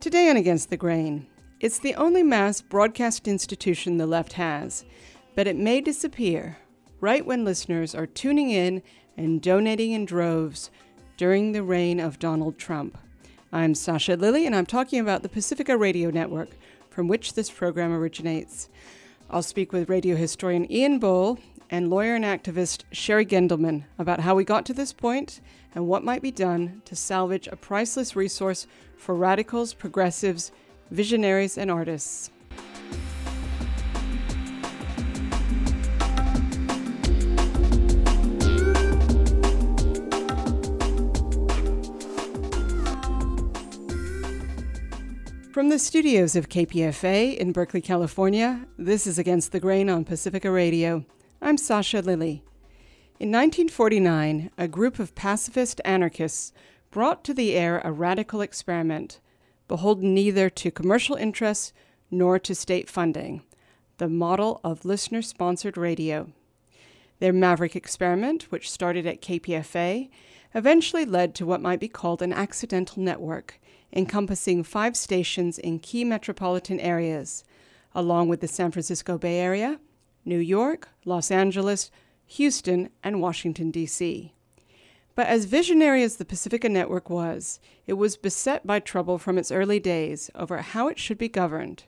Today on Against the Grain, it's the only mass broadcast institution the left has, but it may disappear right when listeners are tuning in and donating in droves during the reign of Donald Trump. I'm Sasha Lilley, and I'm talking about the Pacifica Radio Network, from which this program originates. I'll speak with radio historian Ian Bull and lawyer and activist Sherry Gendelman about how we got to this point and what might be done to salvage a priceless resource for radicals, progressives, visionaries, and artists. From the studios of KPFA in Berkeley, California, this is Against the Grain on Pacifica Radio. I'm Sasha Lilley. In 1949, a group of pacifist anarchists brought to the air a radical experiment, beholden neither to commercial interests nor to state funding, the model of listener-sponsored radio. Their maverick experiment, which started at KPFA, eventually led to what might be called an accidental network, encompassing 5 stations in key metropolitan areas, along with the San Francisco Bay Area, New York, Los Angeles, Houston, and Washington, D.C. But as visionary as the Pacifica Network was, it was beset by trouble from its early days over how it should be governed.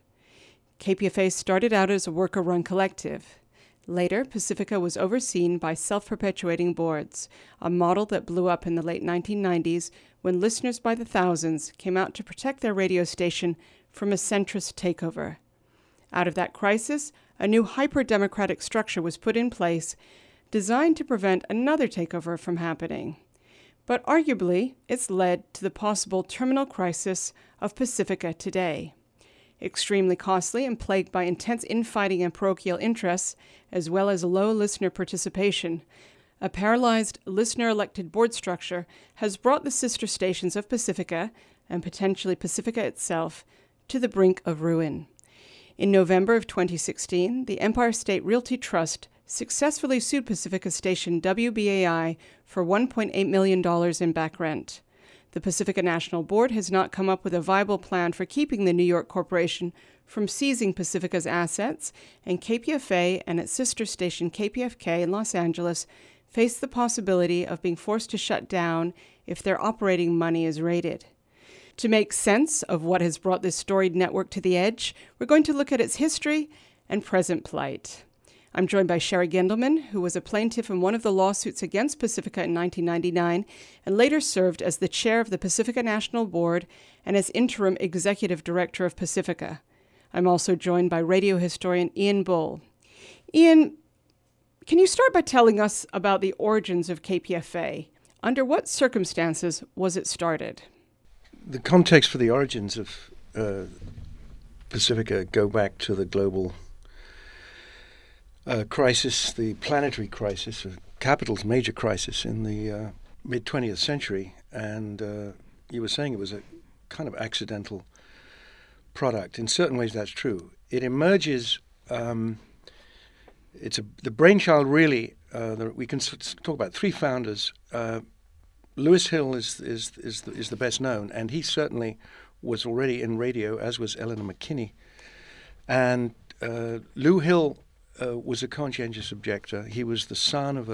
KPFA started out as a worker-run collective. Later, Pacifica was overseen by self-perpetuating boards, a model that blew up in the late 1990s when listeners by the thousands came out to protect their radio station from a centrist takeover. Out of that crisis, a new hyper-democratic structure was put in place designed to prevent another takeover from happening. But arguably, it's led to the possible terminal crisis of Pacifica today. Extremely costly and plagued by intense infighting and parochial interests, as well as low listener participation, a paralyzed listener-elected board structure has brought the sister stations of Pacifica, and potentially Pacifica itself, to the brink of ruin. In November of 2016, the Empire State Realty Trust successfully sued Pacifica station WBAI for $1.8 million in back rent. The Pacifica National Board has not come up with a viable plan for keeping the New York Corporation from seizing Pacifica's assets, and KPFA and its sister station KPFK in Los Angeles face the possibility of being forced to shut down if their operating money is raided. To make sense of what has brought this storied network to the edge, we're going to look at its history and present plight. I'm joined by Sherry Gendelman, who was a plaintiff in one of the lawsuits against Pacifica in 1999 and later served as the chair of the Pacifica National Board and as interim executive director of Pacifica. I'm also joined by radio historian Ian Bull. Ian, can you start by telling us about the origins of KPFA? Under what circumstances was it started? The context for the origins of Pacifica go back to the global crisis, the planetary crisis, capital's major crisis in the mid-20th century. And you were saying it was a kind of accidental product. In certain ways, that's true. It emerges, the brainchild really, we can talk about 3 founders. Lewis Hill is the best known, and he certainly was already in radio, as was Eleanor McKinney. And Lou Hill was a conscientious objector. He was the son of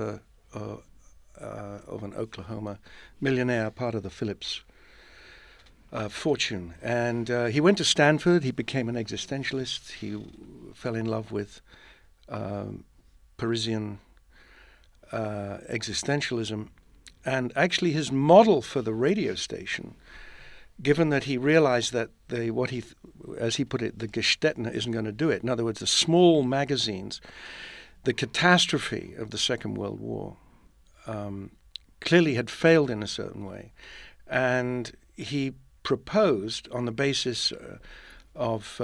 an Oklahoma millionaire, part of the Phillips fortune. And he went to Stanford. He became an existentialist. He fell in love with Parisian existentialism. And actually his model for the radio station, given that he realized that as he put it, the Gestetner isn't going to do it. In other words, the small magazines, the catastrophe of the Second World War clearly had failed in a certain way. And he proposed on the basis of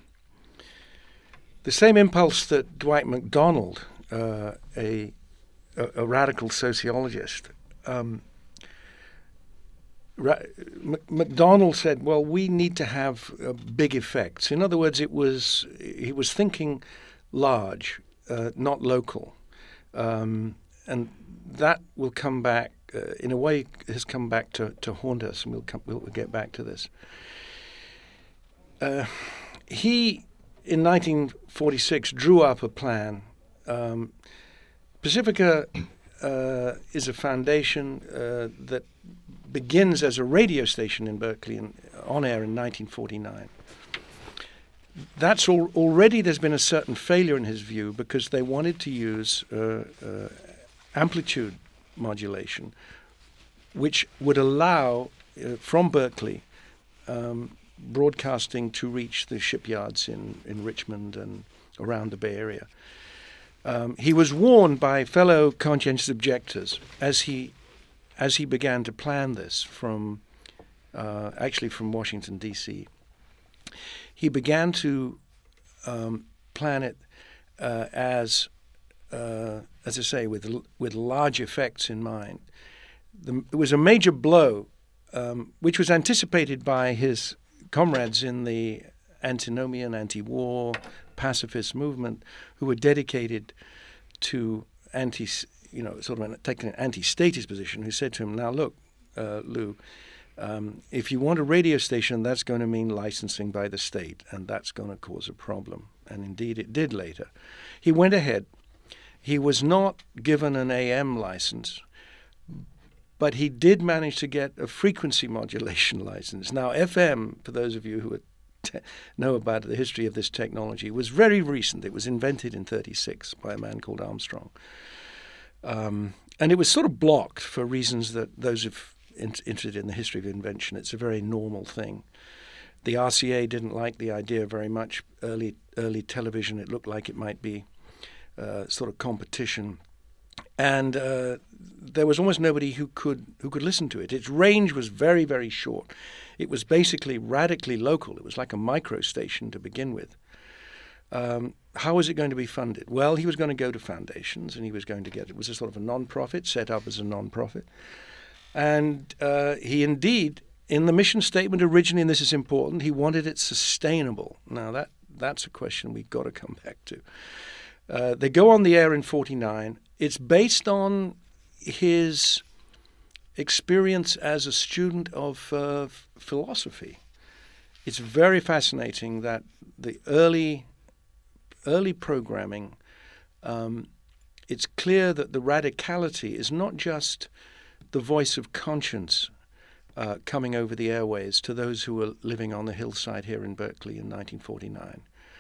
the same impulse that Dwight MacDonald, a radical sociologist, MacDonald said, well, we need to have big effects. In other words, he was thinking large, not local. And that will come back, in a way, has come back to haunt us, and we'll get back to this. he, in 1946, drew up a plan. Pacifica is a foundation that begins as a radio station in Berkeley and on air in 1949. That's already there's been a certain failure in his view because they wanted to use amplitude modulation, which would allow from Berkeley broadcasting to reach the shipyards in Richmond and around the Bay Area. He was warned by fellow conscientious objectors as he began to plan this from Washington, D.C. He began to plan it as I say, with large effects in mind. It was a major blow, which was anticipated by his comrades in the antinomian, anti-war, pacifist movement, who were dedicated to taking an anti-statist position. Who said to him, "Now look, Lou, if you want a radio station, that's going to mean licensing by the state, and that's going to cause a problem." And indeed, it did later. He went ahead. He was not given an AM license, but he did manage to get a frequency modulation license. Now, FM, for those of you who know about the history of this technology, was very recent. It was invented in 1936 by a man called Armstrong. And it was sort of blocked for reasons that those who've interested in the history of invention, it's a very normal thing. The RCA didn't like the idea very much. Early television, it looked like it might be sort of competition. And there was almost nobody who could listen to it. Its range was very, very short. It was basically radically local. It was like a micro station to begin with. How was it going to be funded? Well, he was going to go to foundations, and he was going to get it. It was a sort of a non-profit, set up as a non-profit. And he indeed, in the mission statement originally, and this is important, he wanted it sustainable. Now, that's a question we've got to come back to. They go on the air in 1949. It's based on his experience as a student of philosophy. It's very fascinating that the early programming, it's clear that the radicality is not just the voice of conscience coming over the airways to those who were living on the hillside here in Berkeley in 1949.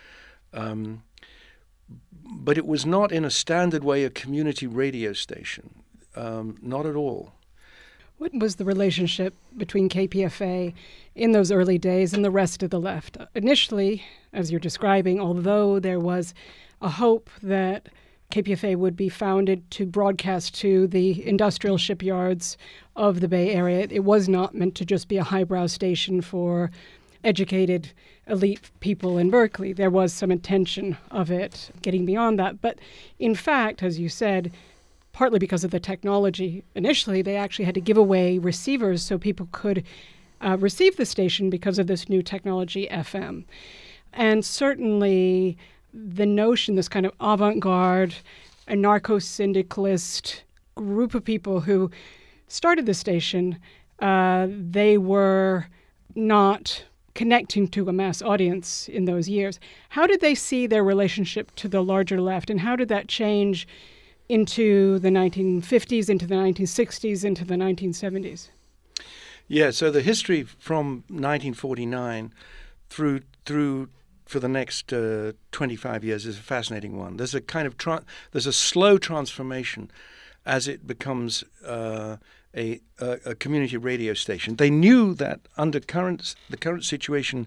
But it was not in a standard way a community radio station, not at all. What was the relationship between KPFA in those early days and the rest of the left? Initially, as you're describing, although there was a hope that KPFA would be founded to broadcast to the industrial shipyards of the Bay Area, it was not meant to just be a highbrow station for educated elite people in Berkeley. There was some intention of it getting beyond that. But in fact, as you said, partly because of the technology, initially they actually had to give away receivers so people could receive the station because of this new technology, FM. And certainly the notion, this kind of avant-garde, anarcho-syndicalist group of people who started the station, they were not connecting to a mass audience in those years. How did they see their relationship to the larger left, and how did that change into the 1950s, into the 1960s, into the 1970s? Yeah, so the history from 1949 through for the next 25 years is a fascinating one. There's a kind of there's a slow transformation as it becomes a community radio station. They knew that under the current situation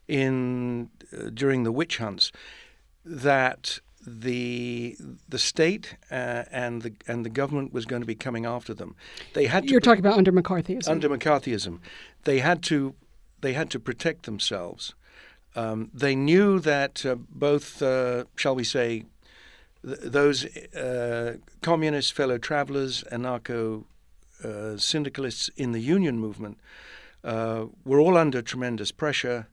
during the witch hunts, that the state and the government was going to be coming after them. They had to. You're talking about under McCarthyism. Under McCarthyism, they had to protect themselves. They knew that both, shall we say, those communist fellow travelers, anarcho syndicalists in the union movement were all under tremendous pressure.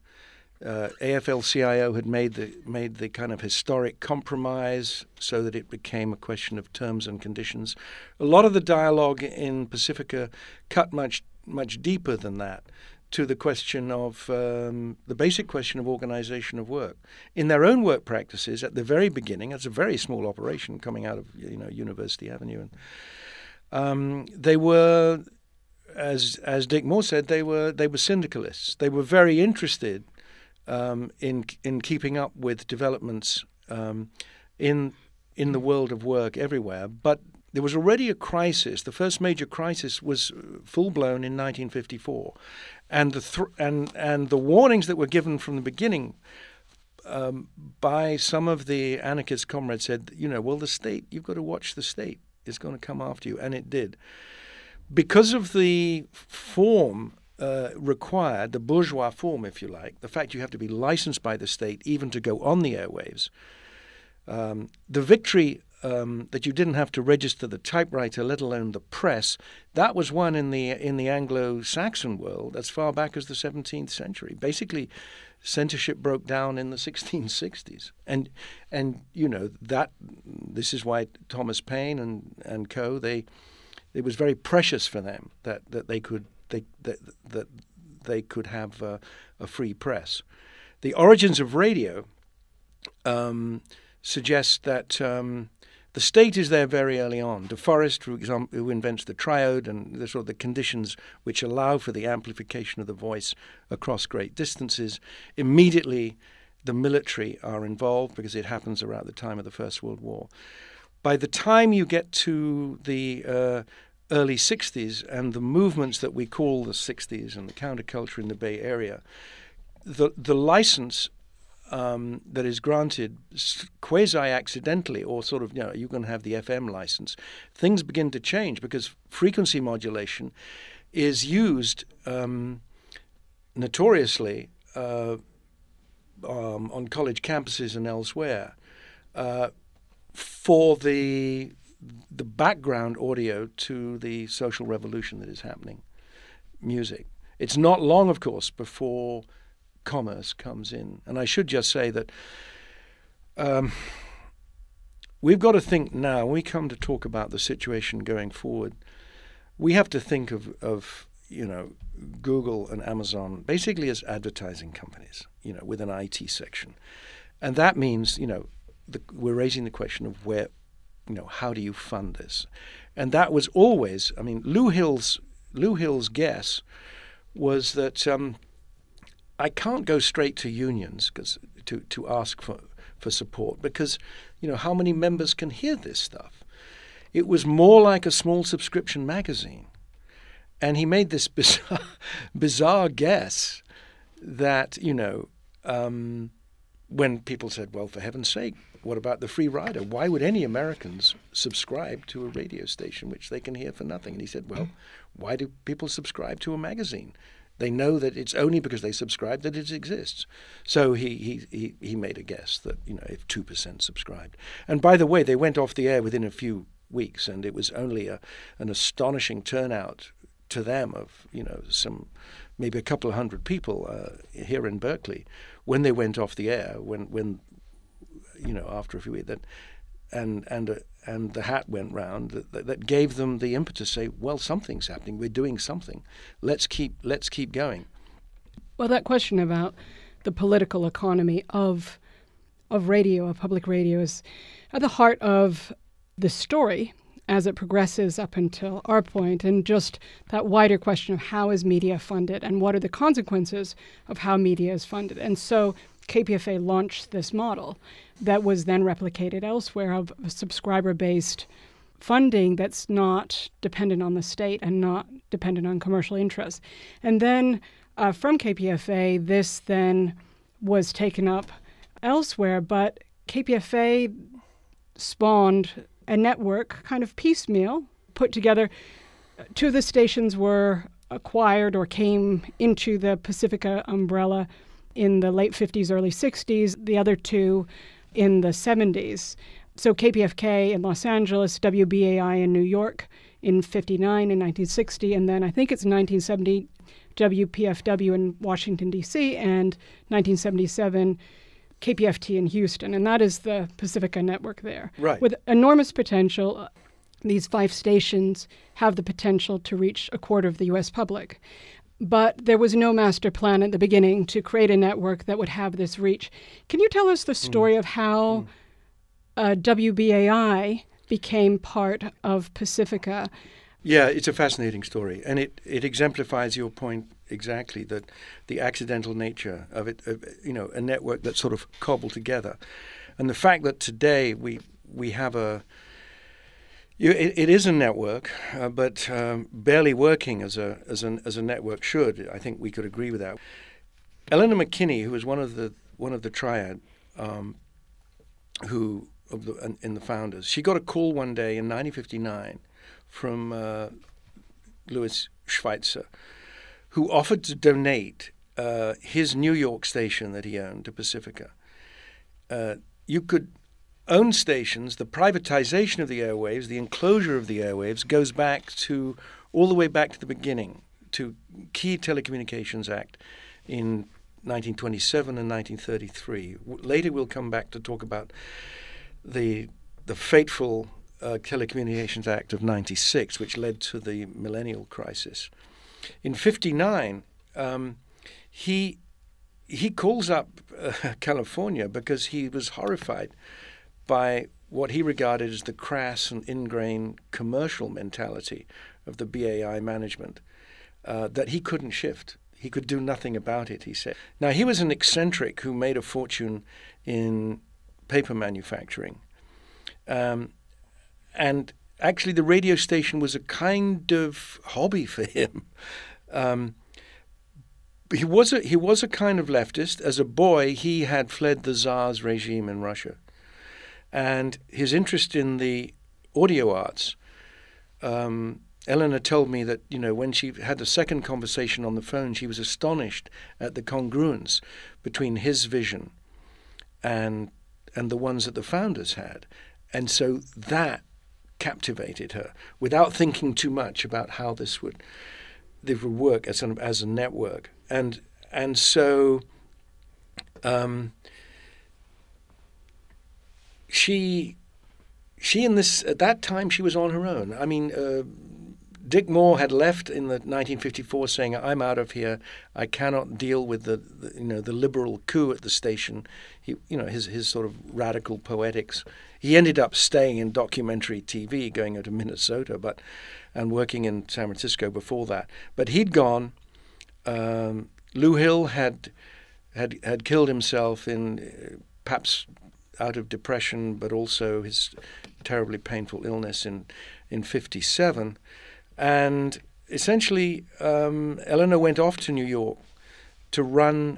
AFL-CIO had made the kind of historic compromise so that it became a question of terms and conditions. A lot of the dialogue in Pacifica cut much deeper than that. to the question of the basic question of organization of work. In their own work practices, at the very beginning, it's a very small operation coming out of University Avenue, and they were, as Dick Moore said, they were syndicalists. They were very interested in keeping up with developments in the world of work everywhere, but there was already a crisis. The first major crisis was full-blown in 1954. And the warnings that were given from the beginning by some of the anarchist comrades said, well, the state, you've got to watch the state. It's going to come after you. And it did. Because of the form required, the bourgeois form, if you like, the fact you have to be licensed by the state even to go on the airwaves, the victory that you didn't have to register the typewriter, let alone the press, that was won in the Anglo-Saxon world as far back as the 17th century. Basically, censorship broke down in the 1660s, and that this is why Thomas Paine and co. It was very precious for them that they could have a free press. The origins of radio suggest that the state is there very early on. De Forest, for example, who invents the triode and the sort of the conditions which allow for the amplification of the voice across great distances. Immediately, the military are involved because it happens around the time of the First World War. By the time you get to the early 60s and the movements that we call the 60s and the counterculture in the Bay Area, the license that is granted quasi-accidentally, or sort of, you're going to have the FM license, things begin to change because frequency modulation is used notoriously on college campuses and elsewhere for the background audio to the social revolution that is happening, music. It's not long, of course, before commerce comes in. And I should just say that we've got to think now, when we come to talk about the situation going forward, we have to think of Google and Amazon basically as advertising companies, with an IT section. And that means, we're raising the question of where, how do you fund this? And that was always, Lou Hill's guess was that I can't go straight to unions to ask for support because, how many members can hear this stuff? It was more like a small subscription magazine. And he made this bizarre guess that, when people said, well, for heaven's sake, what about the free rider? Why would any Americans subscribe to a radio station which they can hear for nothing? And he said, well, why do people subscribe to a magazine? They know that it's only because they subscribe that it exists. So he made a guess that, if 2% subscribed. And by the way, they went off the air within a few weeks, and it was only an astonishing turnout to them of, maybe a couple of hundred people here in Berkeley when they went off the air, when after a few weeks, and the hat went round that gave them the impetus to say, well, something's happening. We're doing something. Let's keep going. Well, that question about the political economy of radio, of public radio, is at the heart of the story as it progresses up until our point, and just that wider question of how is media funded and what are the consequences of how media is funded. And so KPFA launched this model that was then replicated elsewhere of a subscriber-based funding that's not dependent on the state and not dependent on commercial interests. And then from KPFA, this then was taken up elsewhere, but KPFA spawned a network kind of piecemeal put together. Two of the stations were acquired or came into the Pacifica umbrella in the late 50s, early 60s, the other two in the 70s. So KPFK in Los Angeles, WBAI in New York in 59 and 1960, and then I think it's 1970 WPFW in Washington, D.C., and 1977 KPFT in Houston, and that is the Pacifica network there. Right. With enormous potential, these 5 stations have the potential to reach a quarter of the U.S. public. but there was no master plan at the beginning to create a network that would have this reach. Can you tell us the story of how WBAI became part of Pacifica? Yeah, it's a fascinating story, and it exemplifies your point exactly, that the accidental nature of it, a network that's sort of cobbled together. And the fact that today we have it is a network, but barely working as a network should. I think we could agree with that. Eleanor McKinney, who was one of the triad, in the founders, she got a call one day in 1959 from Louis Schweitzer, who offered to donate his New York station that he owned to Pacifica. You could own stations. The privatization of the airwaves, the enclosure of the airwaves, goes back all the way back to the beginning, to Key Telecommunications Act in 1927 and 1933. Later we'll come back to talk about the fateful Telecommunications Act of 96, which led to the millennial crisis. In 59, he calls up California because he was horrified by what he regarded as the crass and ingrained commercial mentality of the BAI management that he couldn't shift. He could do nothing about it, he said. Now, he was an eccentric who made a fortune in paper manufacturing. And actually, the radio station was a kind of hobby for him. He was a kind of leftist. As a boy, he had fled the Tsar's regime in Russia. And his interest in the audio arts, Eleanor told me that, when she had the second conversation on the phone, she was astonished at the congruence between his vision and the ones that the founders had. And so that captivated her without thinking too much about how this would work as a network. And so she in this, at that time, she was on her own. I mean, Dick Moore had left in the 1954 saying, "I'm out of here. I cannot deal with the liberal coup at the station." His sort of radical poetics. He ended up staying in documentary TV, going out to Minnesota, and working in San Francisco before that. But he'd gone. Lou Hill had killed himself perhaps out of depression, but also his terribly painful illness in 57. And essentially, Eleanor went off to New York to run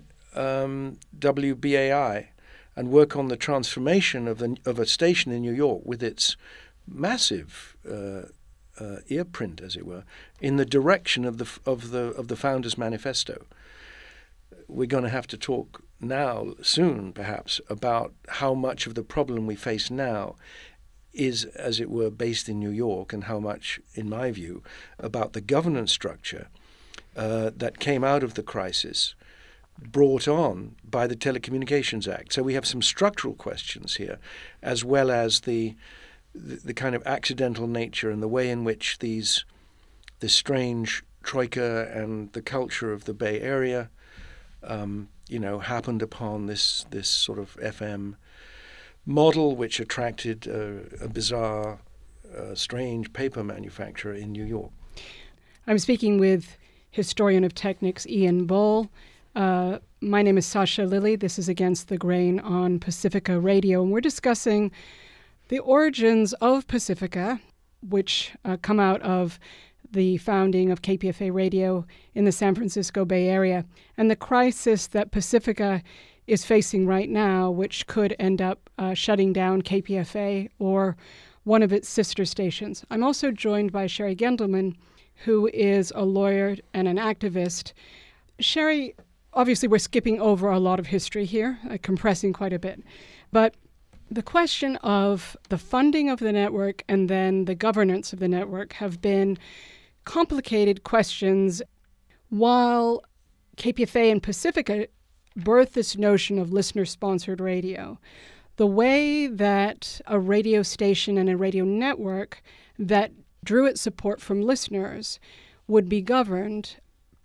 WBAI and work on the transformation of a station in New York with its massive earprint, as it were, in the direction of the Founders Manifesto. We're going to have to talk now, soon perhaps, about how much of the problem we face now is, as it were, based in New York, and how much, in my view, about the governance structure that came out of the crisis, brought on by the Telecommunications Act. So we have some structural questions here, as well as the kind of accidental nature and the way in which this strange troika and the culture of the Bay Area, happened upon this sort of FM model, which attracted a bizarre, strange paper manufacturer in New York. I'm speaking with historian of technics Ian Bull. My name is Sasha Lilly. This is Against the Grain on Pacifica Radio, and we're discussing the origins of Pacifica, which come out of the founding of KPFA Radio in the San Francisco Bay Area, and the crisis that Pacifica is facing right now, which could end up shutting down KPFA or one of its sister stations. I'm also joined by Sherry Gendelman, who is a lawyer and an activist. Sherry, obviously we're skipping over a lot of history here, compressing quite a bit, but the question of the funding of the network and then the governance of the network have been complicated questions. While KPFA and Pacifica birthed this notion of listener-sponsored radio, the way that a radio station and a radio network that drew its support from listeners would be governed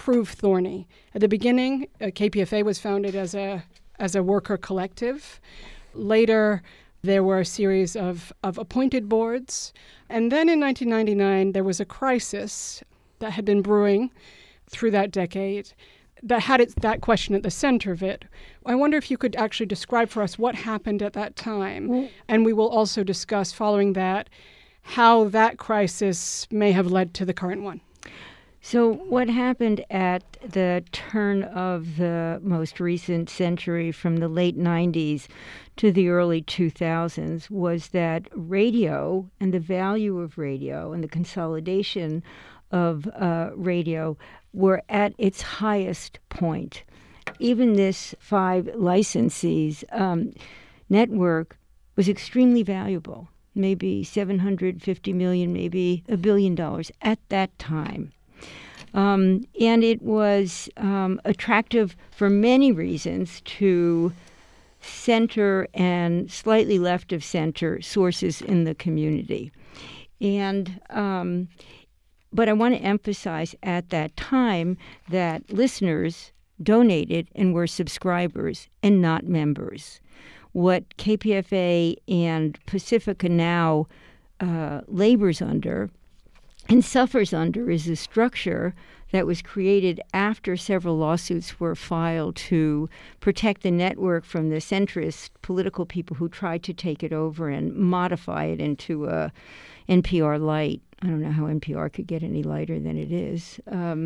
prove thorny. At the beginning, KPFA was founded as a worker collective. Later, there were a series of appointed boards. And then in 1999, there was a crisis that had been brewing through that decade that had that question at the center of it. I wonder if you could actually describe for us what happened at that time. And we will also discuss, following that, how that crisis may have led to the current one. So what happened at the turn of the most recent century, from the late 90s to the early 2000s, was that radio and the value of radio and the consolidation of radio were at its highest point. Even this 5 licensees network was extremely valuable, maybe $750 million, maybe $1 billion at that time. And it was attractive for many reasons to center and slightly left of center sources in the community. And but I want to emphasize at that time that listeners donated and were subscribers and not members. What KPFA and Pacifica now labors under and suffers under is a structure that was created after several lawsuits were filed to protect the network from the centrist political people who tried to take it over and modify it into a NPR light. I don't know how NPR could get any lighter than it is.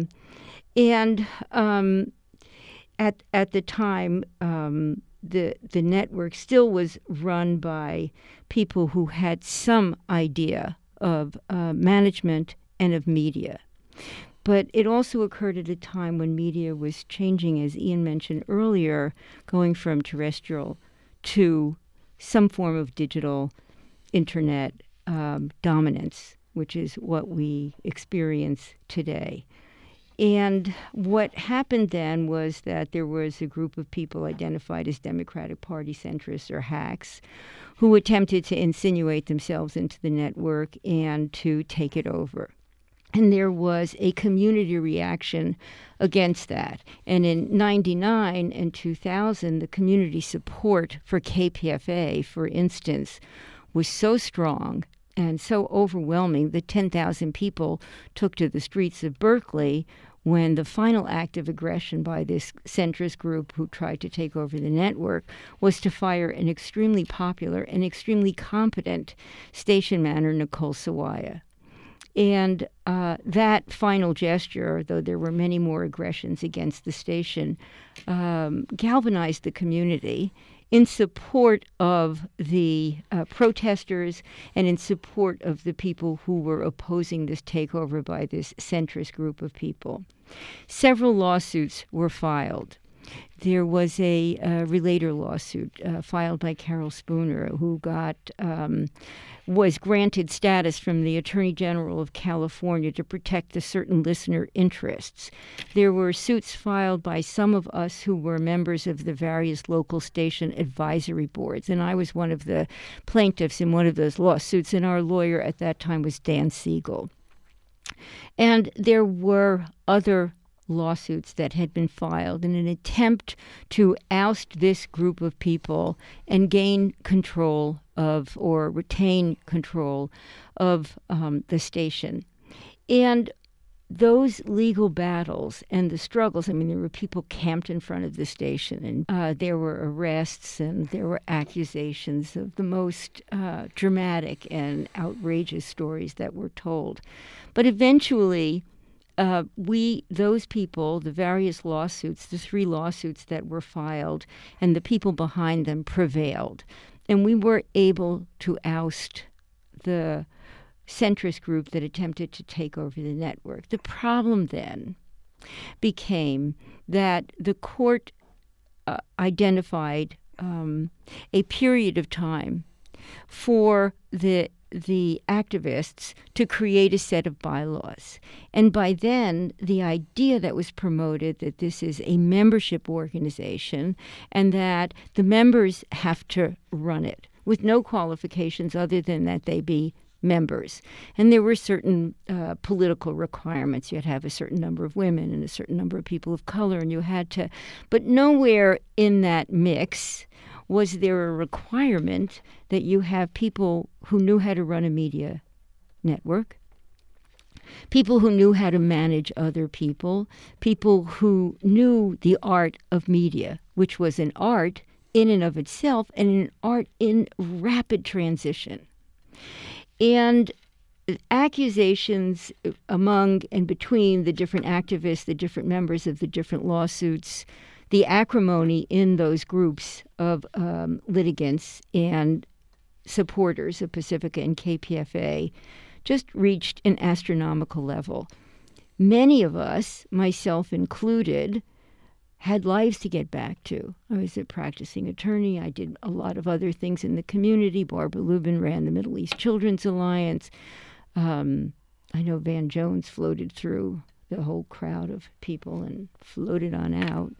At the time, the network still was run by people who had some idea of management and of media. But it also occurred at a time when media was changing, as Ian mentioned earlier, going from terrestrial to some form of digital internet dominance, which is what we experience today. And what happened then was that there was a group of people identified as Democratic Party centrists or hacks who attempted to insinuate themselves into the network and to take it over. And there was a community reaction against that. And in 1999 and 2000, the community support for KPFA, for instance, was so strong and so overwhelming that 10,000 people took to the streets of Berkeley when the final act of aggression by this centrist group who tried to take over the network was to fire an extremely popular and extremely competent station manager, Nicole Sawaya. And that final gesture, though there were many more aggressions against the station, galvanized the community in support of the protesters and in support of the people who were opposing this takeover by this centrist group of people. Several lawsuits were filed. There was a relator lawsuit filed by Carol Spooner, who was granted status from the Attorney General of California to protect certain listener interests. There were suits filed by some of us who were members of the various local station advisory boards, and I was one of the plaintiffs in one of those lawsuits, and our lawyer at that time was Dan Siegel. And there were other lawsuits that had been filed in an attempt to oust this group of people and gain control of, or retain control of, the station. And those legal battles and the struggles, I mean, there were people camped in front of the station, and there were arrests and there were accusations of the most dramatic and outrageous stories that were told. But eventually, those people, the various lawsuits, the 3 lawsuits that were filed, and the people behind them prevailed. And we were able to oust the centrist group that attempted to take over the network. The problem then became that the court identified a period of time for the activists to create a set of bylaws. And by then, the idea that was promoted that this is a membership organization and that the members have to run it with no qualifications other than that they be members. And there were certain political requirements. You had to have a certain number of women and a certain number of people of color, and you had to, but nowhere in that mix was there a requirement that you have people who knew how to run a media network, people who knew how to manage other people, people who knew the art of media, which was an art in and of itself and an art in rapid transition. And accusations among and between the different activists, the different members of the different lawsuits, the acrimony in those groups of litigants and supporters of Pacifica and KPFA just reached an astronomical level. Many of us, myself included, had lives to get back to. I was a practicing attorney. I did a lot of other things in the community. Barbara Lubin ran the Middle East Children's Alliance. I know Van Jones floated through the whole crowd of people and floated on out.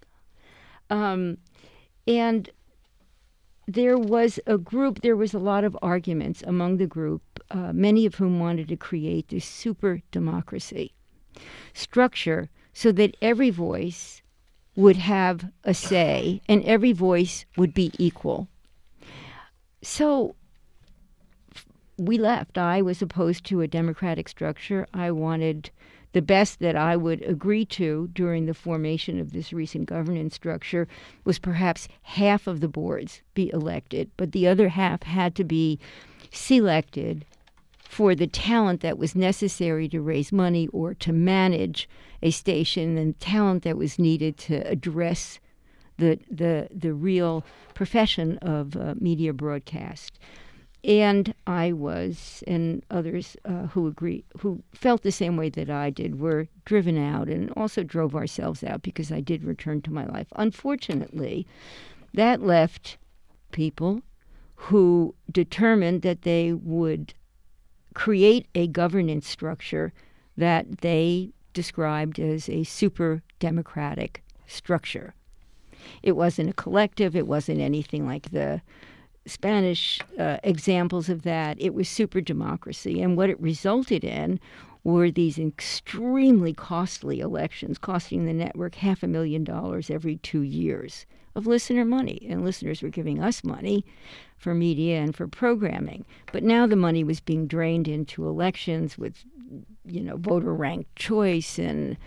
And there was a group, there was a lot of arguments among the group, many of whom wanted to create this super democracy structure so that every voice would have a say and every voice would be equal. So we left. I was opposed to a democratic structure. I wanted the best that I would agree to during the formation of this recent governance structure was perhaps half of the boards be elected, but the other half had to be selected for the talent that was necessary to raise money or to manage a station and talent that was needed to address the real profession of media broadcast. And I was, and others who felt the same way that I did, were driven out and also drove ourselves out because I did return to my life. Unfortunately, that left people who determined that they would create a governance structure that they described as a super democratic structure. It wasn't a collective. It wasn't anything like the Spanish examples of that. It was super democracy. And what it resulted in were these extremely costly elections, costing the network $500,000 every 2 years of listener money. And listeners were giving us money for media and for programming. But now the money was being drained into elections with, voter ranked choice and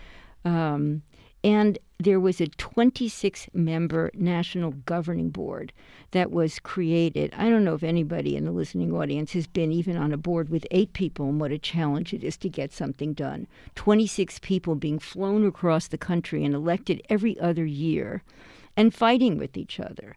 there was a 26-member national governing board that was created. I don't know if anybody in the listening audience has been even on a board with 8 people and what a challenge it is to get something done. 26 people being flown across the country and elected every other year and fighting with each other.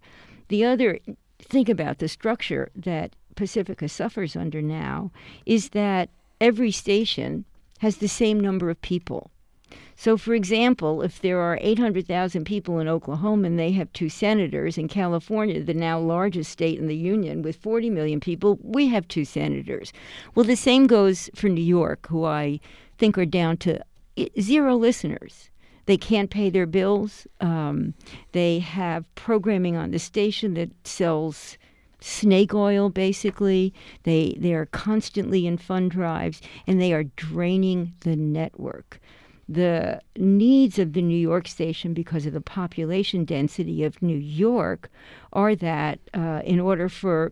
Think about the structure that Pacifica suffers under now is that every station has the same number of people. So, for example, if there are 800,000 people in Oklahoma and they have 2 senators, in California, the now largest state in the union with 40 million people, we have 2 senators. Well, the same goes for New York, who I think are down to 0 listeners. They can't pay their bills. They have programming on the station that sells snake oil, basically. They are constantly in fund drives, and they are draining the network. The needs of the New York station, because of the population density of New York, are that in order for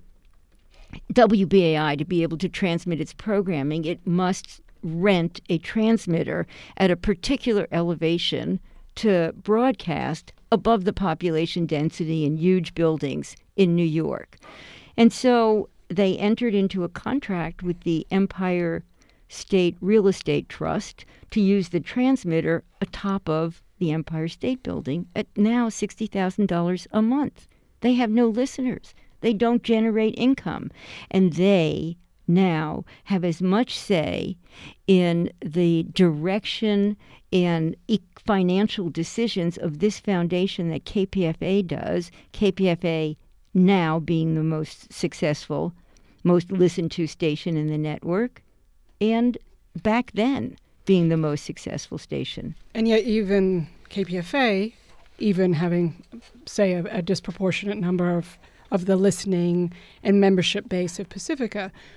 WBAI to be able to transmit its programming, it must rent a transmitter at a particular elevation to broadcast above the population density in huge buildings in New York. And so they entered into a contract with the Empire State Real Estate Trust to use the transmitter atop of the Empire State Building at now $60,000 a month. They have no listeners. They don't generate income. And they now have as much say in the direction and financial decisions of this foundation that KPFA does, KPFA now being the most successful, most listened to station in the network, and back then being the most successful station. And yet even KPFA, even having, say, a disproportionate number of the listening and membership base of Pacifica,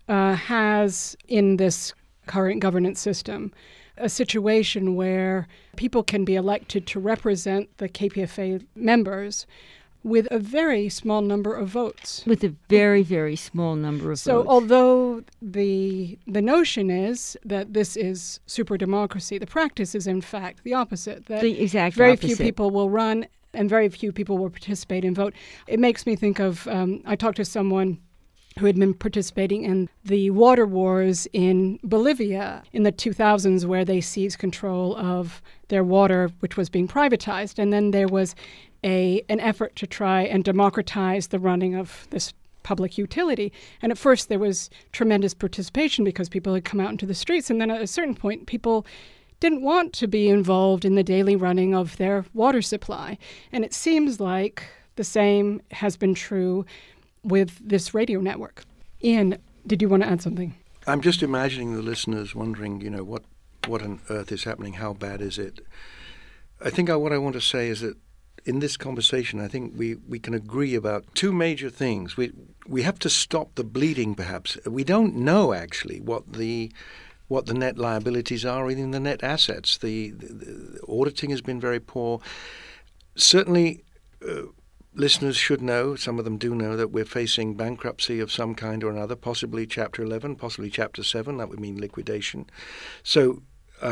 has, in this current governance system, a situation where people can be elected to represent the KPFA members with a very small number of votes. With a very, very small number of votes. So although the notion is that this is super democracy, the practice is in fact the opposite. That the exact very opposite. few people will run and very few people will participate and vote. It makes me think of, I talked to someone who had been participating in the water wars in Bolivia in the 2000s, where they seized control of their water, which was being privatized. And then there was an effort to try and democratize the running of this public utility. And at first there was tremendous participation because people had come out into the streets. And then at a certain point, people didn't want to be involved in the daily running of their water supply. And it seems like the same has been true with this radio network. Ian, did you want to add something? I'm just imagining the listeners wondering, what on earth is happening? How bad is it? I think what I want to say is that in this conversation, I think we can agree about two major things. We have to stop the bleeding, perhaps. We don't know, actually, what the net liabilities are, or even the net assets. The auditing has been very poor. Certainly, listeners should know, some of them do know, that we're facing bankruptcy of some kind or another, possibly Chapter 11, possibly Chapter 7. That would mean liquidation. So,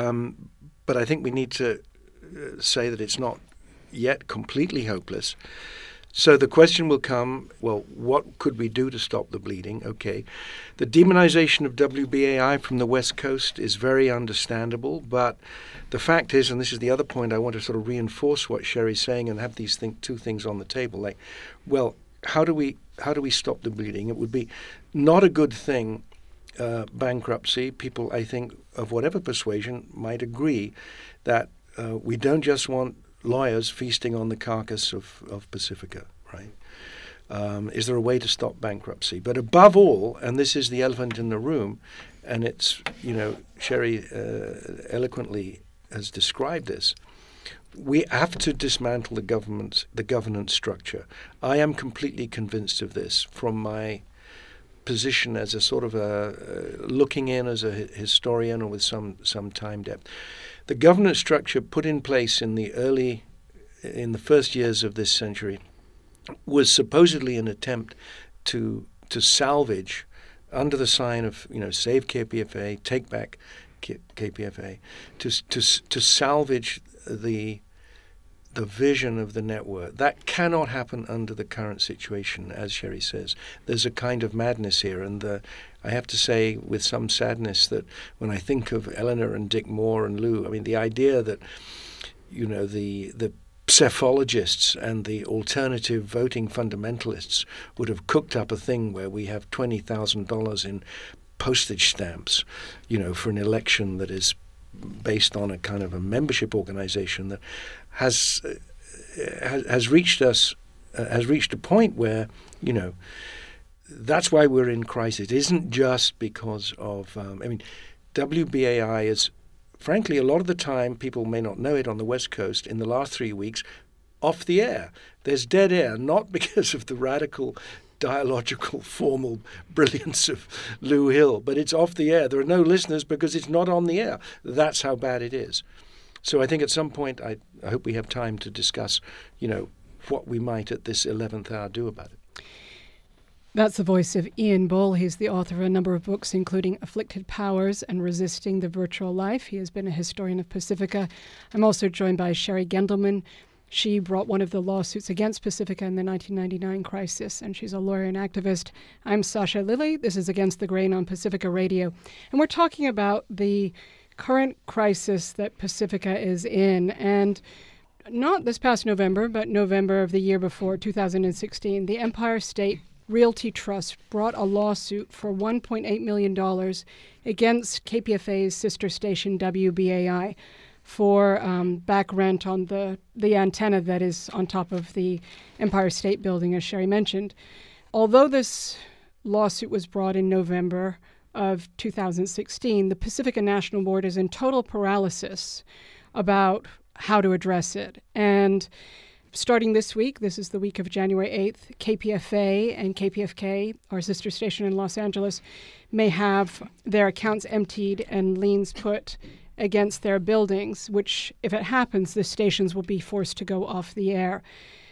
but I think we need to say that it's not yet completely hopeless. So the question will come, well, what could we do to stop the bleeding? Okay. The demonization of WBAI from the West Coast is very understandable, but the fact is, and this is the other point I want to sort of reinforce what Sherry's saying and have these two things on the table. Like, well, how do we stop the bleeding? It would be not a good thing, bankruptcy. People, I think, of whatever persuasion might agree that we don't just want lawyers feasting on the carcass of Pacifica, right? Is there a way to stop bankruptcy? But above all, and this is the elephant in the room, and it's, Sherry eloquently has described this, we have to dismantle the governance structure. I am completely convinced of this from my position as a sort of looking in as a historian or with some time depth. The governance structure put in place in the first years of this century was supposedly an attempt to salvage, under the sign of save KPFA, take back KPFA, to salvage the vision of the network. That cannot happen under the current situation, as Sherry says. There's a kind of madness here, and I have to say with some sadness that when I think of Eleanor and Dick Moore and Lou, I mean, the idea that, the psephologists and the alternative voting fundamentalists would have cooked up a thing where we have $20,000 in postage stamps, for an election that is based on a kind of a membership organization that has reached a point where, that's why we're in crisis. It isn't just because of, WBAI is, frankly, a lot of the time, people may not know it on the West Coast, in the last 3 weeks, off the air. There's dead air, not because of the radical dialogical, formal brilliance of Lou Hill, but it's off the air. There are no listeners because it's not on the air. That's how bad it is. So I think at some point, I hope we have time to discuss, what we might at this 11th hour do about it. That's the voice of Ian Bull. He's the author of a number of books, including Afflicted Powers and Resisting the Virtual Life. He has been a historian of Pacifica. I'm also joined by Sherry Gendelman. She brought one of the lawsuits against Pacifica in the 1999 crisis, and she's a lawyer and activist. I'm Sasha Lilly. This is Against the Grain on Pacifica Radio. And we're talking about the current crisis that Pacifica is in. And not this past November, but November of the year before, 2016, the Empire State Realty Trust brought a lawsuit for $1.8 million against KPFA's sister station WBAI for back rent on the antenna that is on top of the Empire State Building, as Sherry mentioned. Although this lawsuit was brought in November of 2016, the Pacifica National Board is in total paralysis about how to address it. And Starting this week, this is the week of January 8th, KPFA and KPFK, our sister station in Los Angeles, may have their accounts emptied and liens put against their buildings, which, if it happens, the stations will be forced to go off the air.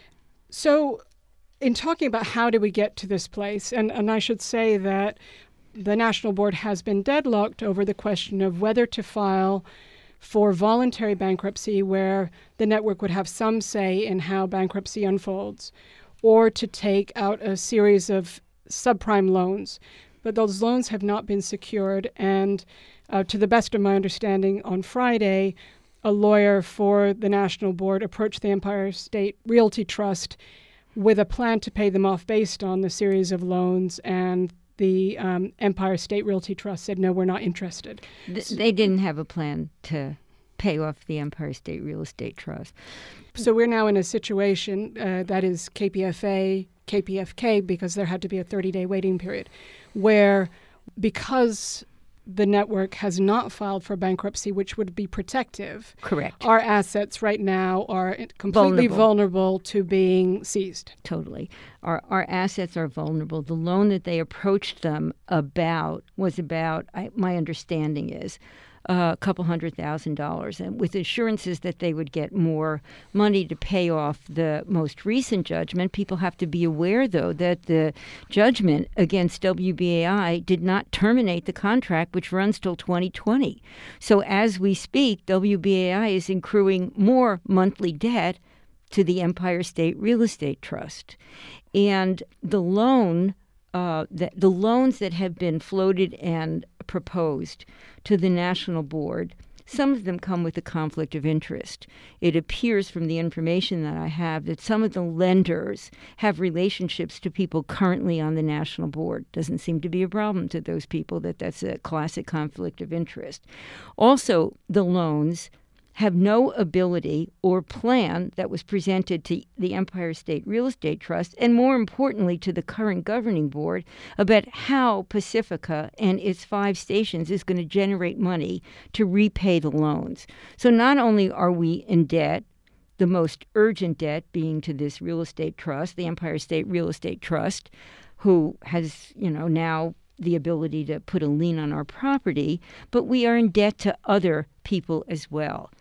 So in talking about how did we get to this place, and I should say that the National Board has been deadlocked over the question of whether to file for voluntary bankruptcy, where the network would have some say in how bankruptcy unfolds, or to take out a series of subprime loans. But those loans have not been secured, and to the best of my understanding, on Friday, a lawyer for the National Board approached the Empire State Realty Trust with a plan to pay them off based on the series of loans, and the Empire State Realty Trust said, no, we're not interested. They didn't have a plan to pay off the Empire State Real Estate Trust. So we're now in a situation that is KPFA, KPFK, because there had to be a 30-day waiting period, where because the network has not filed for bankruptcy, which would be protective. Correct. Our assets right now are completely vulnerable to being seized. Totally. Our assets are vulnerable. The loan that they approached them about was about, my understanding is, a couple $100,000, and with assurances that they would get more money to pay off the most recent judgment. People have to be aware, though, that the judgment against WBAI did not terminate the contract, which runs till 2020. So as we speak, WBAI is accruing more monthly debt to the Empire State Real Estate Trust. And the loans that have been floated and proposed to the National Board, some of them come with a conflict of interest. It appears from the information that I have that some of the lenders have relationships to people currently on the National Board. Doesn't seem to be a problem to those people that's a classic conflict of interest. Also, the loans have no ability or plan that was presented to the Empire State Real Estate Trust, and more importantly to the current governing board, about how Pacifica and its 5 stations is going to generate money to repay the loans. So not only are we in debt, the most urgent debt being to this real estate trust, the Empire State Real Estate Trust, who has, now the ability to put a lien on our property, but we are in debt to other people as well.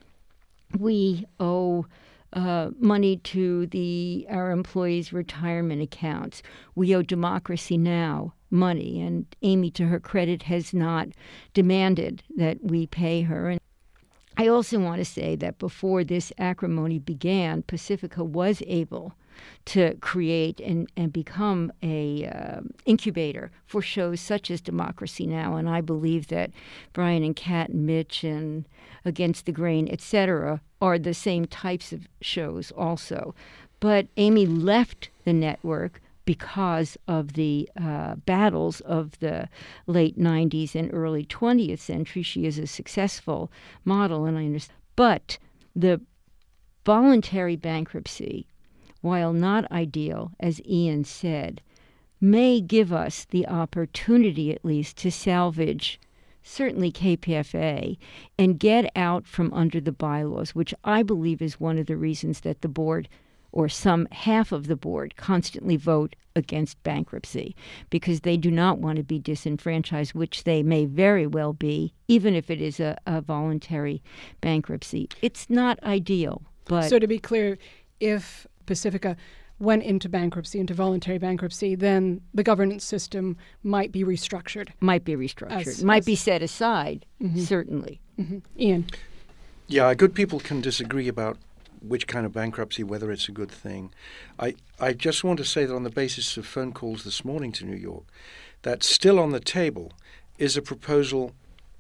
We owe money to our employees' retirement accounts. We owe Democracy Now! Money, and Amy, to her credit, has not demanded that we pay her. And I also want to say that before this acrimony began, Pacifica was able to create and become a incubator for shows such as Democracy Now! And I believe that Brian and Kat and Mitch and Against the Grain, etc., are the same types of shows also. But Amy left the network because of the battles of the late 90s and early 20th century. She is a successful model, and I understand. But the voluntary bankruptcy, while not ideal, as Ian said, may give us the opportunity at least to salvage certainly KPFA and get out from under the bylaws, which I believe is one of the reasons that the board, or some half of the board, constantly vote against bankruptcy, because they do not want to be disenfranchised, which they may very well be, even if it is a voluntary bankruptcy. It's not ideal. But so to be clear, if Pacifica went into voluntary bankruptcy, then the governance system might be restructured. Might be set aside, certainly. Mm-hmm. Ian? Yeah, good people can disagree about which kind of bankruptcy, whether it's a good thing. I just want to say that on the basis of phone calls this morning to New York, that still on the table is a proposal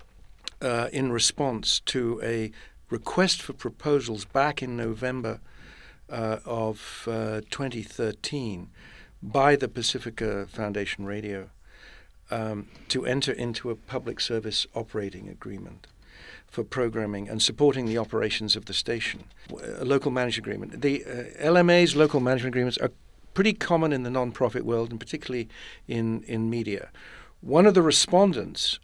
in response to a request for proposals back in November of 2013 by the Pacifica Foundation Radio to enter into a public service operating agreement for programming and supporting the operations of the station, a local management agreement. The LMA's local management agreements are pretty common in the nonprofit world, and particularly in media. One of the respondents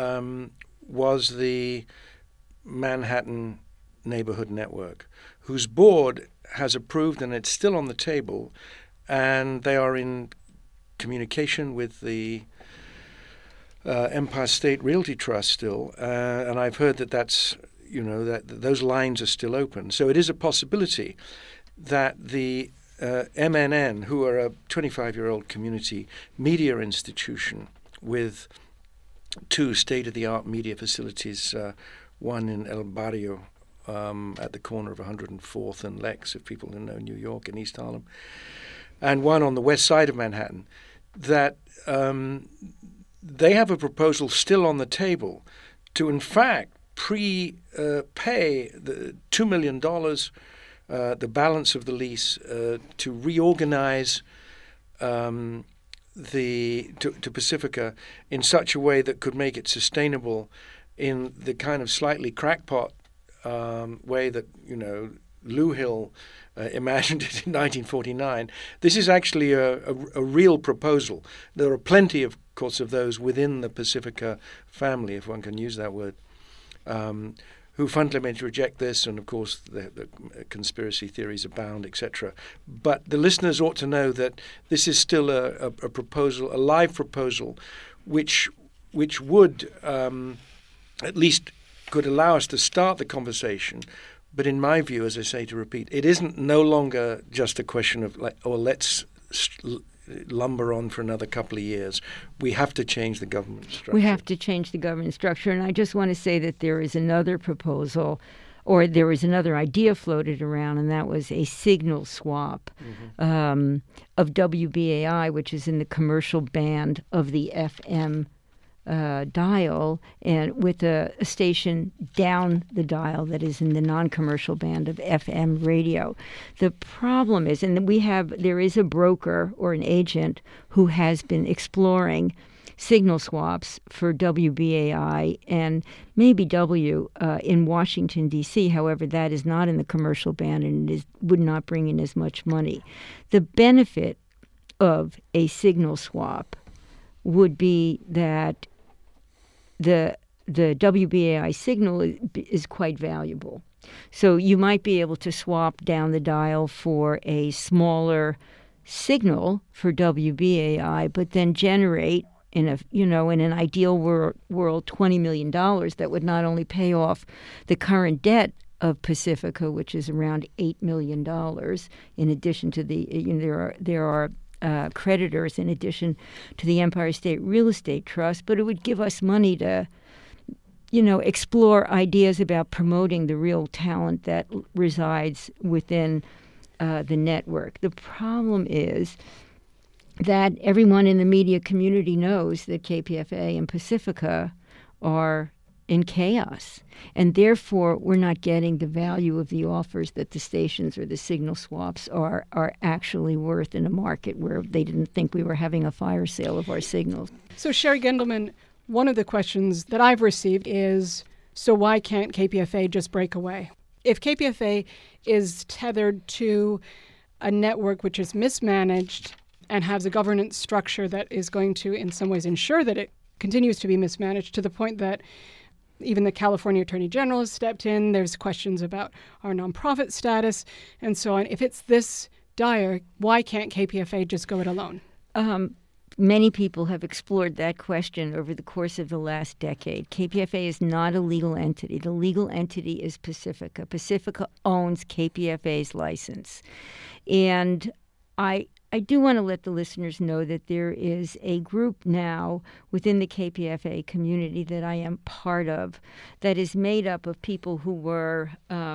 was the Manhattan Neighborhood Network, whose board has approved, and it's still on the table, and they are in communication with the Empire State Realty Trust still, and I've heard that that those lines are still open. So it is a possibility that the MNN, who are a 25-year-old community media institution with 2 state-of-the-art media facilities, one in El Barrio at the corner of 104th and Lex, if people don't know New York, in East Harlem, and one on the west side of Manhattan, that they have a proposal still on the table to, in fact, pay the $2 million, the balance of the lease, to reorganize to Pacifica in such a way that could make it sustainable in the kind of slightly crackpot way that Lou Hill imagined it in 1949. This is actually a real proposal. There are plenty, of course, of those within the Pacifica family, if one can use that word, who fundamentally reject this, and of course the conspiracy theories abound, etc. But the listeners ought to know that this is still a proposal, a live proposal, which would at least could allow us to start the conversation. But in my view, as I say, to repeat, it isn't no longer just a question of let's lumber on for another couple of years. We have to change the government structure. We have to change the government structure. And I just want to say that there is another proposal, or there was another idea floated around, and that was a signal swap of WBAI, which is in the commercial band of the FM dial, and with a station down the dial that is in the non-commercial band of FM radio. The problem is, and there is a broker or an agent who has been exploring signal swaps for WBAI and maybe W in Washington, D.C. However, that is not in the commercial band and would not bring in as much money. The benefit of a signal swap would be that the WBAI signal is quite valuable. So you might be able to swap down the dial for a smaller signal for WBAI, but then generate in an ideal world, $20 million that would not only pay off the current debt of Pacifica, which is around $8 million, in addition to there are creditors in addition to the Empire State Real Estate Trust, but it would give us money to, explore ideas about promoting the real talent that resides within the network. The problem is that everyone in the media community knows that KPFA and Pacifica are in chaos, and therefore we're not getting the value of the offers that the stations or the signal swaps are actually worth in a market where they didn't think we were having a fire sale of our signals. So Sherry Gendelman, one of the questions that I've received is, so why can't KPFA just break away? If KPFA is tethered to a network which is mismanaged and has a governance structure that is going to in some ways ensure that it continues to be mismanaged to the point that even the California Attorney General has stepped in. There's questions about our nonprofit status and so on. If it's this dire, why can't KPFA just go it alone? Many people have explored that question over the course of the last decade. KPFA is not a legal entity. The legal entity is Pacifica. Pacifica owns KPFA's license. And I do want to let the listeners know that there is a group now within the KPFA community that I am part of that is made up of people who were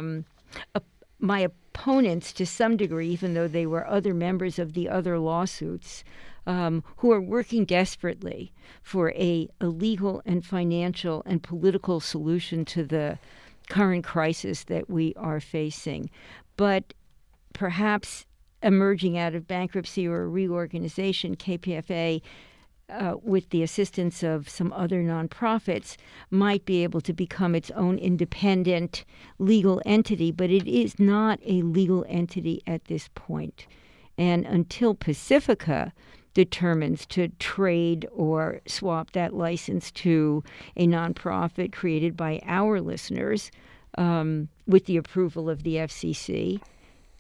my opponents to some degree, even though they were other members of the other lawsuits, who are working desperately for a legal and financial and political solution to the current crisis that we are facing. But perhaps emerging out of bankruptcy or reorganization, KPFA, with the assistance of some other nonprofits, might be able to become its own independent legal entity, but it is not a legal entity at this point. And until Pacifica determines to trade or swap that license to a nonprofit created by our listeners with the approval of the FCC,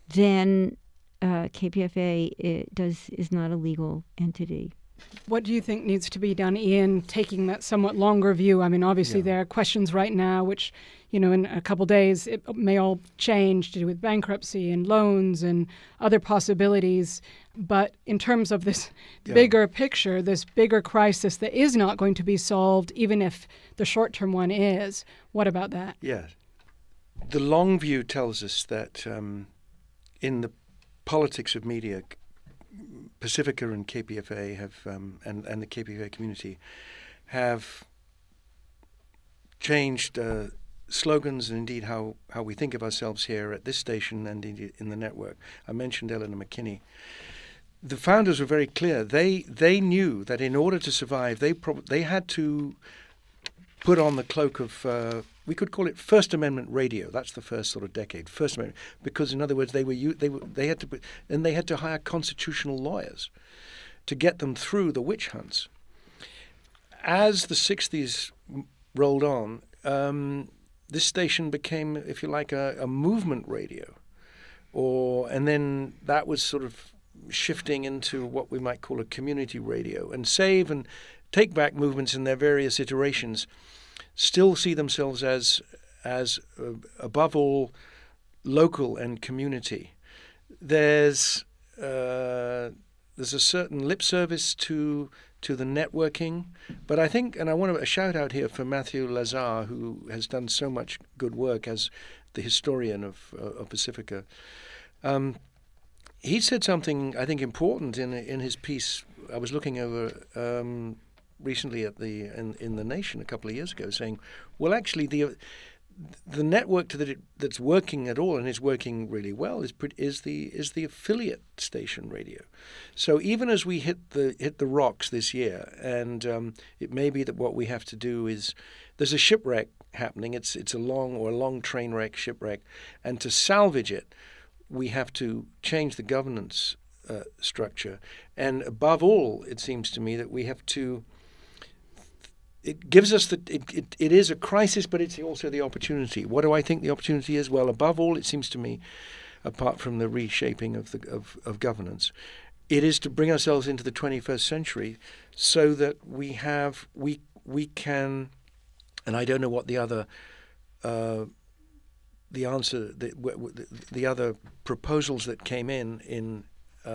then KPFA is not a legal entity. What do you think needs to be done, Ian, taking that somewhat longer view? I mean, obviously there are questions right now which, in a couple days it may all change to do with bankruptcy and loans and other possibilities. But in terms of this bigger picture, this bigger crisis that is not going to be solved, even if the short-term one is, what about that? Yes. The long view tells us that in the politics of media, Pacifica and KPFA have, and the KPFA community have changed slogans and indeed how we think of ourselves here at this station and indeed in the network. I mentioned Eleanor McKinney. The founders were very clear. They knew that in order to survive, they had to put on the cloak of we could call it First Amendment radio. That's the first sort of decade, First Amendment, because in other words, they had to hire constitutional lawyers to get them through the witch hunts. As the 60s rolled on, this station became, if you like, a movement radio, and then that was sort of shifting into what we might call a community radio, and Save and Take Back movements in their various iterations still see themselves as above all local and community. There's a certain lip service to the networking, but I think, and I want a shout out here for Matthew Lazar, who has done so much good work as the historian of Pacifica. He said something I think important in his piece. I was looking over recently at in the Nation a couple of years ago, saying, well, actually the network that's working at all and is working really well is the affiliate station radio. So even as we hit the rocks this year, and it may be that what we have to do is there's a shipwreck happening. It's a long train wreck, shipwreck, and to salvage it, we have to change the governance structure, and above all, it seems to me that we have to. It gives us it is a crisis, but it's also the opportunity. What do I think the opportunity is? Well, above all, it seems to me, apart from the reshaping of governance, it is to bring ourselves into the 21st century, so that we can, and I don't know what the other the other proposals that came in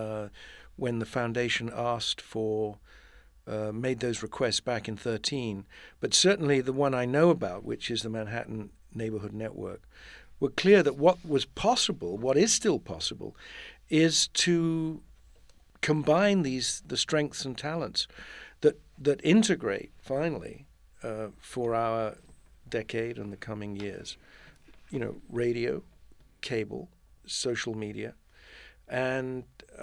when the foundation asked for. Made those requests back in 2013, but certainly the one I know about, which is the Manhattan Neighborhood Network, were clear that what was possible, what is still possible, is to combine the strengths and talents that integrate finally for our decade and the coming years. Radio, cable, social media, and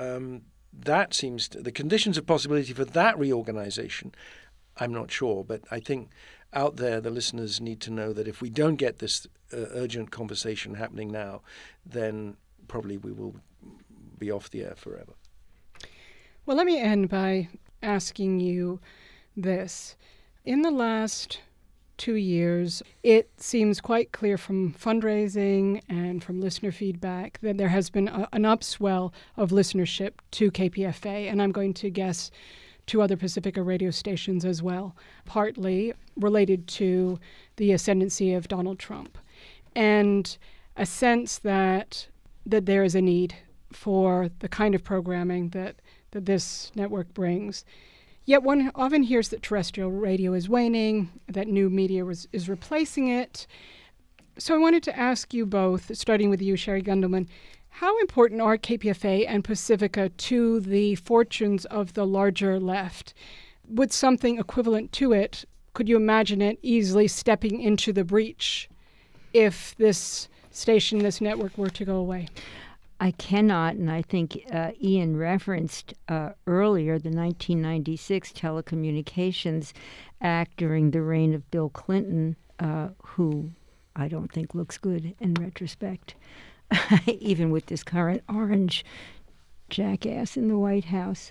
that seems the conditions of possibility for that reorganization. I'm not sure, but I think out there the listeners need to know that if we don't get this urgent conversation happening now, then probably we will be off the air forever. Well, let me end by asking you this. In the last 2 years, it seems quite clear from fundraising and from listener feedback that there has been an upswell of listenership to KPFA, and I'm going to guess to other Pacifica radio stations as well, partly related to the ascendancy of Donald Trump, and a sense that there is a need for the kind of programming that this network brings. Yet one often hears that terrestrial radio is waning, that new media is replacing it. So I wanted to ask you both, starting with you, Sherry Gundelman, how important are KPFA and Pacifica to the fortunes of the larger left? Would something equivalent to it, could you imagine it easily stepping into the breach if this station, this network were to go away? I cannot, and I think Ian referenced earlier the 1996 Telecommunications Act during the reign of Bill Clinton, who I don't think looks good in retrospect, even with this current orange jackass in the White House.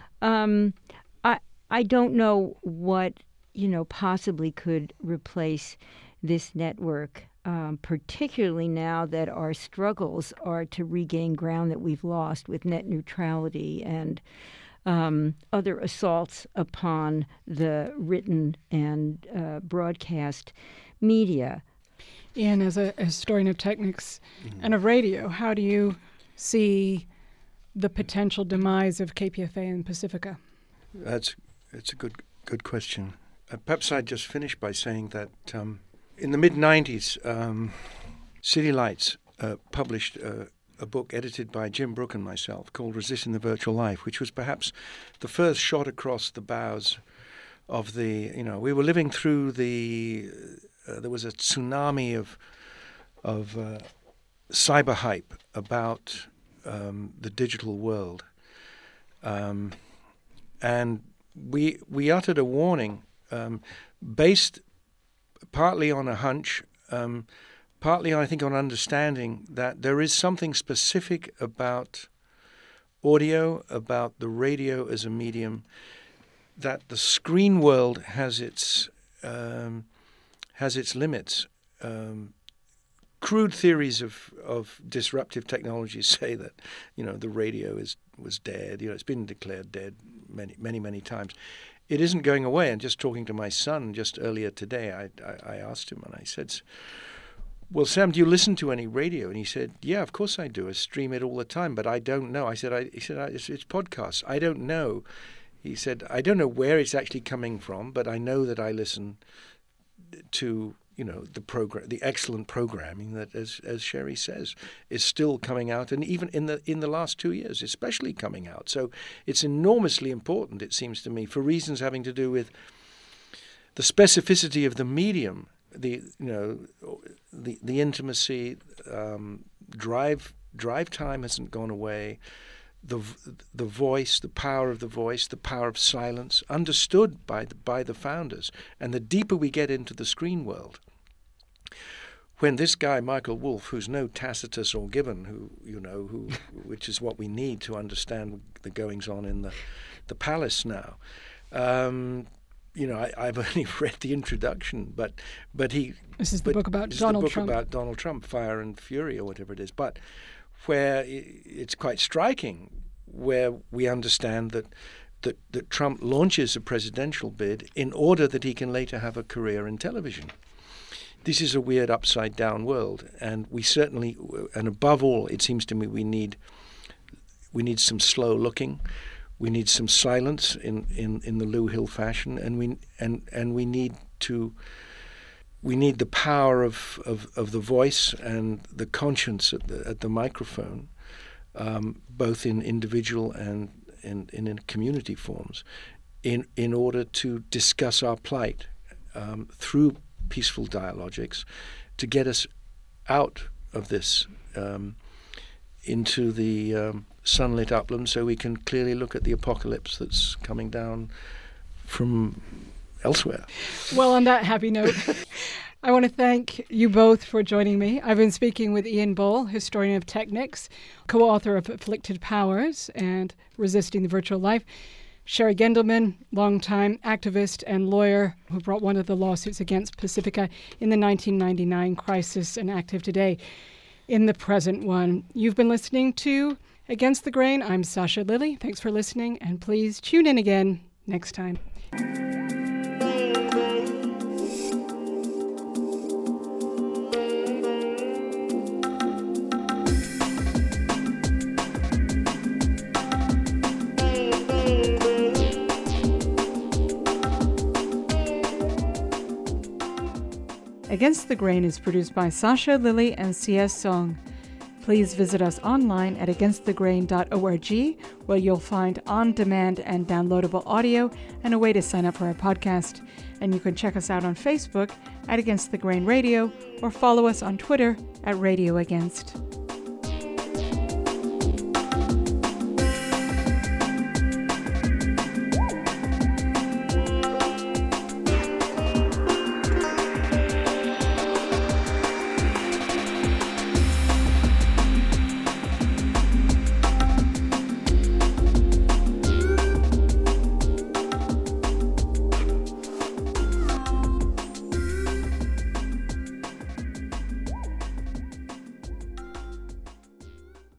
I don't know what possibly could replace this network. particularly now that our struggles are to regain ground that we've lost with net neutrality and other assaults upon the written and broadcast media. Ian, as a historian of technics and of radio, how do you see the potential demise of KPFA and Pacifica? It's a good question. Perhaps I'd just finish by saying that in the mid-'90s, City Lights published a book edited by Jim Brooke and myself called Resisting the Virtual Life, which was perhaps the first shot across the bows of the, we were living through there was a tsunami of cyber hype about the digital world. And we uttered a warning based partly on a hunch, partly, I think, on understanding that there is something specific about audio, about the radio as a medium, that the screen world has its limits. Crude theories of disruptive technologies say that, the radio was dead. It's been declared dead many times. It isn't going away. And just talking to my son just earlier today, I asked him, and I said, "Well, Sam, do you listen to any radio?" And he said, "Yeah, of course I do. I stream it all the time, but I don't know." He said, "It's podcasts. I don't know." He said, "I don't know where it's actually coming from, but I know that I listen to the excellent programming that, as Sherry says, is still coming out, and even in the last 2 years, especially coming out. So it's enormously important, it seems to me, for reasons having to do with the specificity of the medium, the intimacy, drive time hasn't gone away. The voice, the power of the voice, the power of silence, understood by the founders. And the deeper we get into the screen world, when this guy Michael Wolff, who's no Tacitus or Gibbon, which is what we need to understand the goings on in the palace now. I've only read the introduction, but he. This is the book about Donald Trump. About Donald Trump, Fire and Fury, or whatever it is. But where it's quite striking, where we understand that Trump launches a presidential bid in order that he can later have a career in television. This is a weird upside-down world, and we certainly, and above all, it seems to me we need some slow looking, we need some silence in the Lou Hill fashion, and we need the power of the voice and the conscience at the microphone, both in individual and in community forms, in order to discuss our plight through peaceful dialogics, to get us out of this into the sunlit upland, so we can clearly look at the apocalypse that's coming down from elsewhere. Well, on that happy note, I want to thank you both for joining me. I've been speaking with Ian Bull, historian of technics, co-author of Afflicted Powers and Resisting the Virtual Life. Sherry Gendelman, longtime activist and lawyer who brought one of the lawsuits against Pacifica in the 1999 crisis and active today in the present one. You've been listening to Against the Grain. I'm Sasha Lilley. Thanks for listening, and please tune in again next time. Against the Grain is produced by Sasha Lilley and C.S. Song. Please visit us online at againstthegrain.org, where you'll find on-demand and downloadable audio and a way to sign up for our podcast. And you can check us out on Facebook at Against the Grain Radio, or follow us on Twitter at Radio Against.